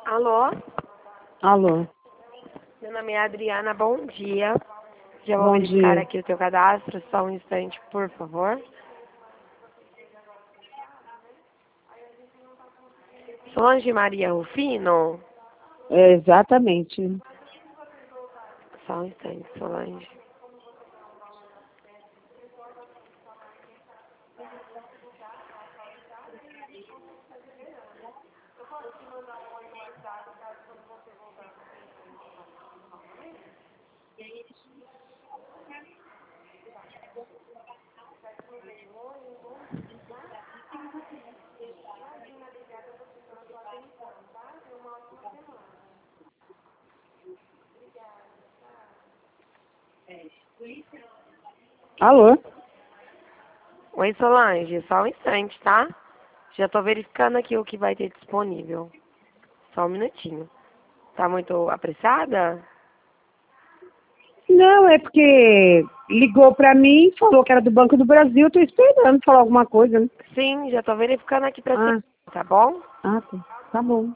Alô? Alô, Meu nome é Adriana, bom dia. Já vou bom verificar dia. aqui o teu cadastro, só um instante, por favor. Solange Maria Rufino? É, exatamente. Só um instante, Solange. Alô? Oi, Solange, só um instante, tá? Já tô verificando aqui o que vai ter disponível. Só um minutinho. Tá muito apressada? Não, é porque ligou pra mim, falou que era do Banco do Brasil, eu tô esperando falar alguma coisa, né? Sim, já tô verificando aqui pra você, Ah, tá bom? tá bom.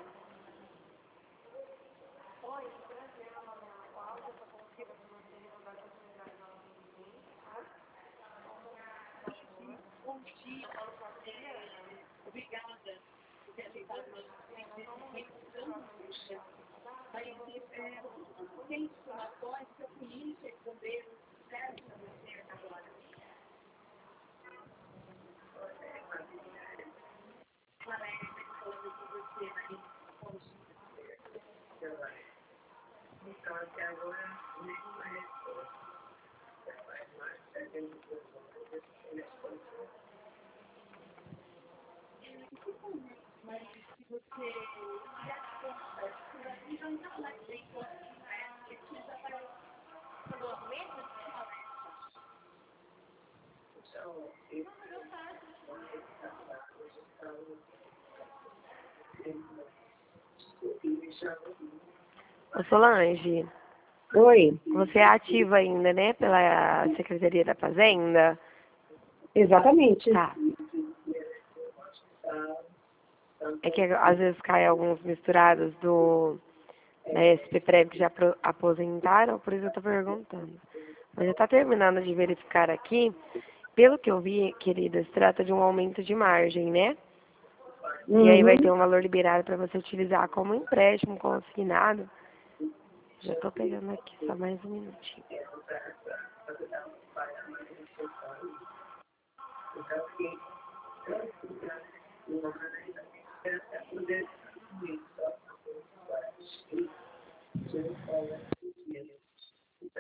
Ô, Solange, Oi, você é ativa ainda, né, pela Secretaria da Fazenda? exatamente. Tá. É que às vezes cai alguns misturados da SP-Prev que já aposentaram, por isso eu tô perguntando. Mas já tá terminando de verificar aqui. Pelo que eu vi, querida, se trata de um aumento de margem, né? E aí vai ter Uhum. um valor liberado para você utilizar como empréstimo consignado. Já tô pegando aqui, só mais um minutinho.